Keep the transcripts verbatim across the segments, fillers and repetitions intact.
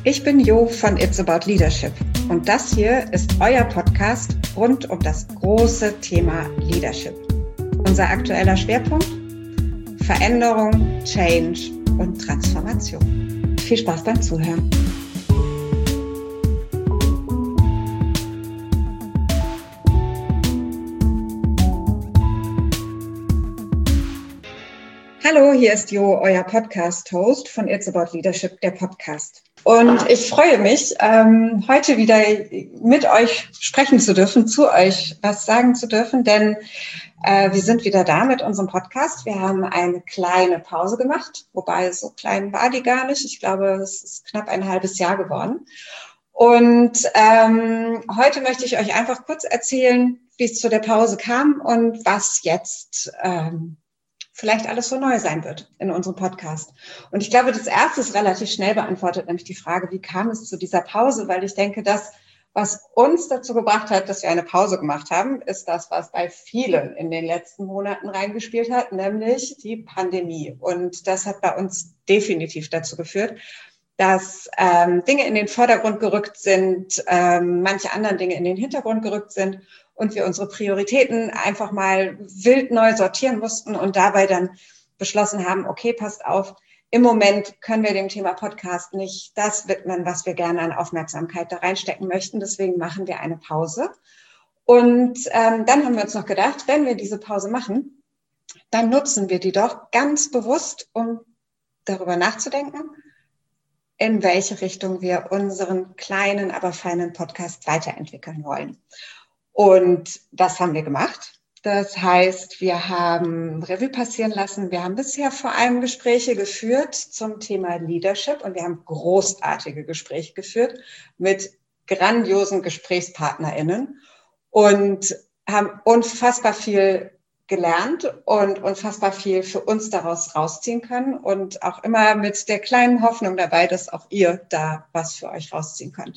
Ich bin Jo von It's About Leadership und das hier ist euer Podcast rund um das große Thema Leadership. Unser aktueller Schwerpunkt: Veränderung, Change und Transformation. Viel Spaß beim Zuhören. Hallo, hier ist Jo, euer Podcast-Host von It's About Leadership, der Podcast. Und ich freue mich, ähm, heute wieder mit euch sprechen zu dürfen, zu euch was sagen zu dürfen, denn äh, wir sind wieder da mit unserem Podcast. Wir haben eine kleine Pause gemacht, wobei so klein war die gar nicht. Ich glaube, es ist knapp ein halbes Jahr geworden. Und ähm, heute möchte ich euch einfach kurz erzählen, wie es zu der Pause kam und was jetzt ähm, vielleicht alles so neu sein wird in unserem Podcast. Und ich glaube, das erste ist relativ schnell beantwortet, nämlich die Frage, wie kam es zu dieser Pause? Weil ich denke, das, was uns dazu gebracht hat, dass wir eine Pause gemacht haben, ist das, was bei vielen in den letzten Monaten reingespielt hat, nämlich die Pandemie. Und das hat bei uns definitiv dazu geführt, dass ähm, Dinge in den Vordergrund gerückt sind, ähm, manche anderen Dinge in den Hintergrund gerückt sind und wir unsere Prioritäten einfach mal wild neu sortieren mussten und dabei dann beschlossen haben, okay, passt auf, im Moment können wir dem Thema Podcast nicht das widmen, was wir gerne an Aufmerksamkeit da reinstecken möchten. Deswegen machen wir eine Pause. Und ähm, dann haben wir uns noch gedacht, wenn wir diese Pause machen, dann nutzen wir die doch ganz bewusst, um darüber nachzudenken, in welche Richtung wir unseren kleinen, aber feinen Podcast weiterentwickeln wollen. Und das haben wir gemacht. Das heißt, wir haben Revue passieren lassen. Wir haben bisher vor allem Gespräche geführt zum Thema Leadership und wir haben großartige Gespräche geführt mit grandiosen GesprächspartnerInnen und haben unfassbar viel gelernt und unfassbar viel für uns daraus rausziehen können und auch immer mit der kleinen Hoffnung dabei, dass auch ihr da was für euch rausziehen könnt.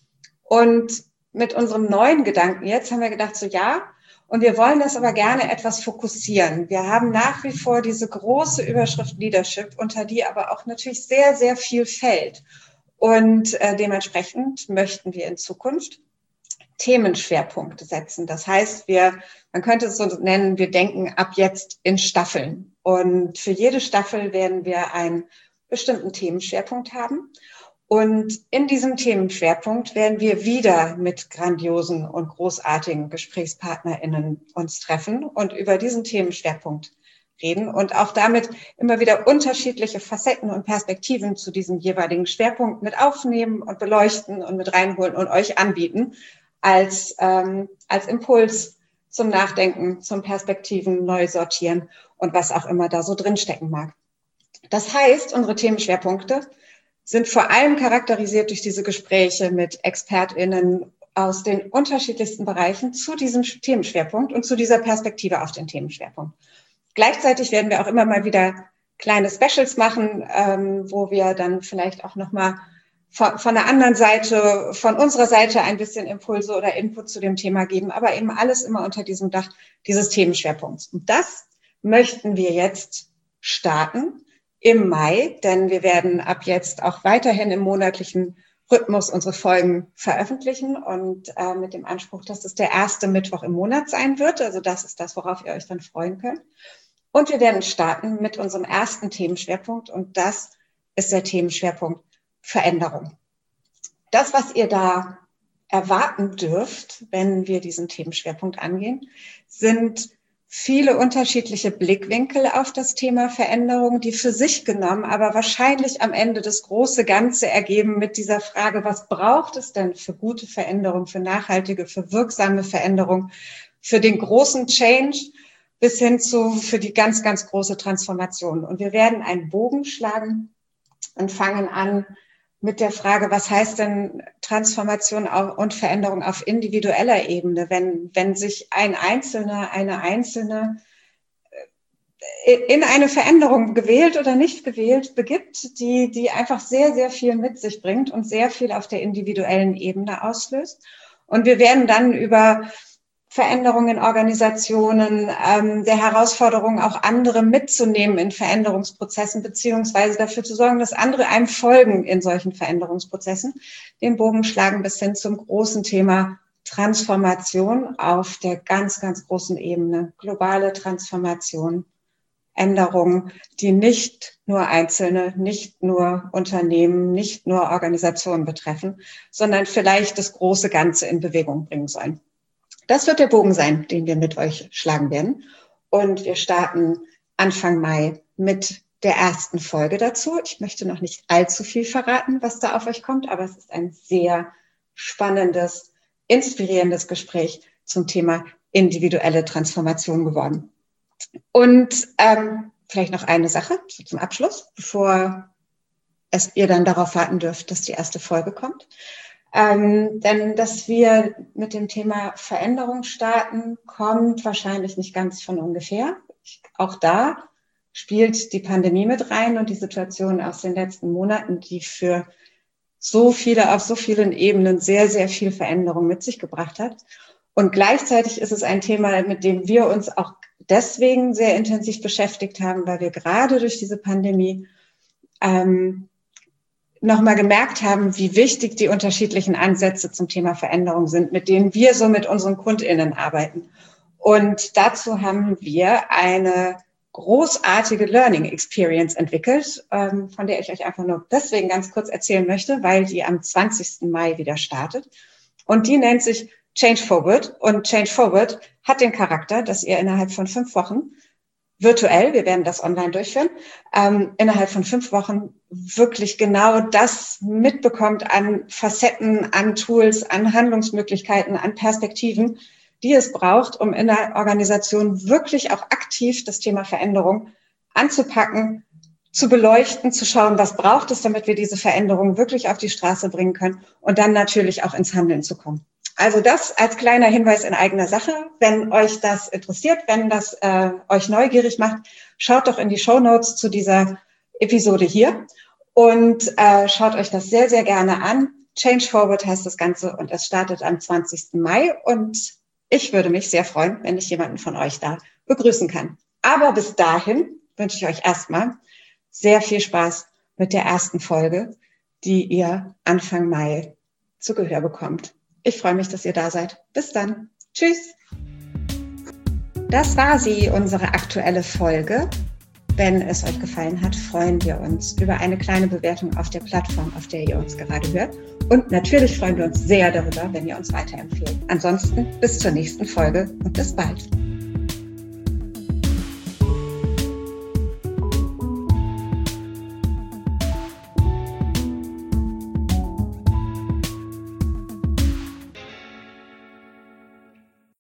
Und mit unserem neuen Gedanken jetzt haben wir gedacht, so ja, und wir wollen das aber gerne etwas fokussieren. Wir haben nach wie vor diese große Überschrift Leadership, unter die aber auch natürlich sehr, sehr viel fällt. Und äh, dementsprechend möchten wir in Zukunft Themenschwerpunkte setzen. Das heißt, wir, man könnte es so nennen, wir denken ab jetzt in Staffeln. Und für jede Staffel werden wir einen bestimmten Themenschwerpunkt haben. Und in diesem Themenschwerpunkt werden wir wieder mit grandiosen und großartigen GesprächspartnerInnen uns treffen und über diesen Themenschwerpunkt reden und auch damit immer wieder unterschiedliche Facetten und Perspektiven zu diesem jeweiligen Schwerpunkt mit aufnehmen und beleuchten und mit reinholen und euch anbieten als, ähm, als Impuls zum Nachdenken, zum Perspektiven neu sortieren und was auch immer da so drinstecken mag. Das heißt, unsere Themenschwerpunkte sind vor allem charakterisiert durch diese Gespräche mit ExpertInnen aus den unterschiedlichsten Bereichen zu diesem Themenschwerpunkt und zu dieser Perspektive auf den Themenschwerpunkt. Gleichzeitig werden wir auch immer mal wieder kleine Specials machen, ähm, wo wir dann vielleicht auch nochmal von, von der anderen Seite, von unserer Seite ein bisschen Impulse oder Input zu dem Thema geben, aber eben alles immer unter diesem Dach dieses Themenschwerpunkts. Und das möchten wir jetzt starten im Mai, denn wir werden ab jetzt auch weiterhin im monatlichen Rhythmus unsere Folgen veröffentlichen und äh, mit dem Anspruch, dass es der erste Mittwoch im Monat sein wird. Also das ist das, worauf ihr euch dann freuen könnt. Und wir werden starten mit unserem ersten Themenschwerpunkt und das ist der Themenschwerpunkt Veränderung. Das, was ihr da erwarten dürft, wenn wir diesen Themenschwerpunkt angehen, sind viele unterschiedliche Blickwinkel auf das Thema Veränderung, die für sich genommen, aber wahrscheinlich am Ende das große Ganze ergeben mit dieser Frage, was braucht es denn für gute Veränderung, für nachhaltige, für wirksame Veränderung, für den großen Change bis hin zu für die ganz, ganz große Transformation. Und wir werden einen Bogen schlagen und fangen an mit der Frage, was heißt denn Transformation und Veränderung auf individueller Ebene, wenn, wenn sich ein Einzelner, eine Einzelne in eine Veränderung gewählt oder nicht gewählt begibt, die, die einfach sehr, sehr viel mit sich bringt und sehr viel auf der individuellen Ebene auslöst. Und wir werden dann über Veränderungen in Organisationen, ähm, der Herausforderung, auch andere mitzunehmen in Veränderungsprozessen, beziehungsweise dafür zu sorgen, dass andere einem folgen in solchen Veränderungsprozessen, den Bogen schlagen bis hin zum großen Thema Transformation auf der ganz, ganz großen Ebene, globale Transformation, Änderungen, die nicht nur Einzelne, nicht nur Unternehmen, nicht nur Organisationen betreffen, sondern vielleicht das große Ganze in Bewegung bringen sollen. Das wird der Bogen sein, den wir mit euch schlagen werden. Und wir starten Anfang Mai mit der ersten Folge dazu. Ich möchte noch nicht allzu viel verraten, was da auf euch kommt, aber es ist ein sehr spannendes, inspirierendes Gespräch zum Thema individuelle Transformation geworden. Und ähm, vielleicht noch eine Sache zum Abschluss, bevor es ihr dann darauf warten dürft, dass die erste Folge kommt. Ähm, denn dass wir mit dem Thema Veränderung starten, kommt wahrscheinlich nicht ganz von ungefähr. Ich, auch da spielt die Pandemie mit rein und die Situation aus den letzten Monaten, die für so viele, auf so vielen Ebenen sehr, sehr viel Veränderung mit sich gebracht hat. Und gleichzeitig ist es ein Thema, mit dem wir uns auch deswegen sehr intensiv beschäftigt haben, weil wir gerade durch diese Pandemie ähm, nochmal gemerkt haben, wie wichtig die unterschiedlichen Ansätze zum Thema Veränderung sind, mit denen wir so mit unseren KundInnen arbeiten. Und dazu haben wir eine großartige Learning Experience entwickelt, ähm, von der ich euch einfach nur deswegen ganz kurz erzählen möchte, weil die am zwanzigsten Mai wieder startet. Und die nennt sich Change Forward. Und Change Forward hat den Charakter, dass ihr innerhalb von fünf Wochen virtuell, wir werden das online durchführen, ähm, innerhalb von fünf Wochen wirklich genau das mitbekommt an Facetten, an Tools, an Handlungsmöglichkeiten, an Perspektiven, die es braucht, um in der Organisation wirklich auch aktiv das Thema Veränderung anzupacken, zu beleuchten, zu schauen, was braucht es, damit wir diese Veränderung wirklich auf die Straße bringen können und dann natürlich auch ins Handeln zu kommen. Also das als kleiner Hinweis in eigener Sache. Wenn euch das interessiert, wenn das äh, euch neugierig macht, schaut doch in die Shownotes zu dieser Episode hier und äh, schaut euch das sehr, sehr gerne an. Change Forward heißt das Ganze und es startet am zwanzigsten Mai und ich würde mich sehr freuen, wenn ich jemanden von euch da begrüßen kann. Aber bis dahin wünsche ich euch erstmal sehr viel Spaß mit der ersten Folge, die ihr Anfang Mai zu Gehör bekommt. Ich freue mich, dass ihr da seid. Bis dann. Tschüss. Das war sie, unsere aktuelle Folge. Wenn es euch gefallen hat, freuen wir uns über eine kleine Bewertung auf der Plattform, auf der ihr uns gerade hört. Und natürlich freuen wir uns sehr darüber, wenn ihr uns weiterempfehlt. Ansonsten bis zur nächsten Folge und bis bald.